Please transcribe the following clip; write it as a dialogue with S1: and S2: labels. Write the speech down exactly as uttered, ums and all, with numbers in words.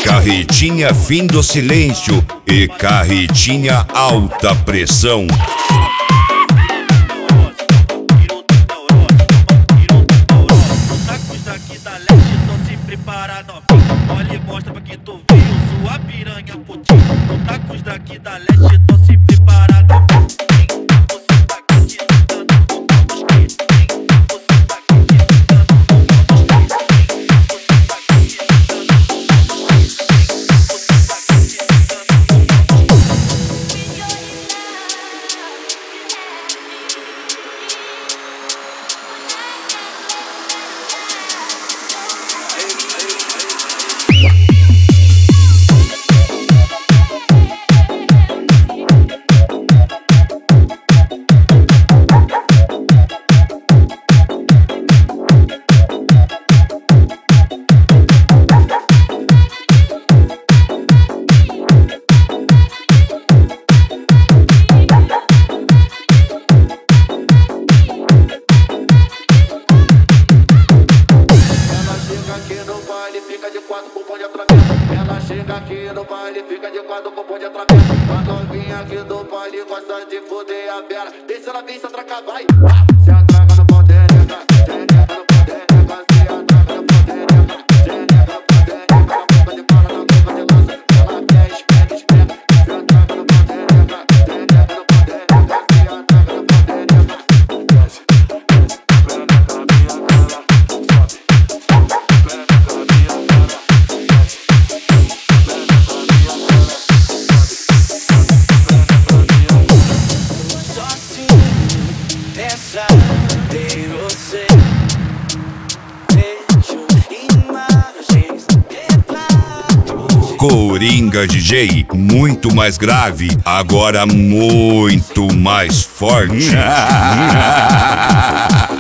S1: Carretinha fim do silêncio e carretinha alta pressão.
S2: Tacos daqui da leste, tô se preparado. Olha e mostra pra que tu veio, sua piranha putinha. Tacos daqui da leste, tô se preparado. Você tá acreditando com todos que tem. Você tá acreditando com todos que tem. Você tá acreditando com todos que tem. Você tá acreditando com todos que tem. Ela chega aqui no baile, fica de quatro com pão de atravessa. A novinha aqui do baile gosta de foder a vela. Deixa ela vir, se atracar, vai. Se atraca no pão de neca, tereca no pão de neca. Se atraca no pão de neca, tereca no pão de neca. Na boca de bala, na boca de lança, ela quer espeta, espeta. Se atraca no pão de neca, tereca no pão de neca. Se atraca no pão de neca, desce, desce. Pereca na minha cara, sobe. Pereca na minha cara. Essa tem você, vejo imagens, retratos.
S1: Coringa D J, muito mais grave, agora muito mais forte.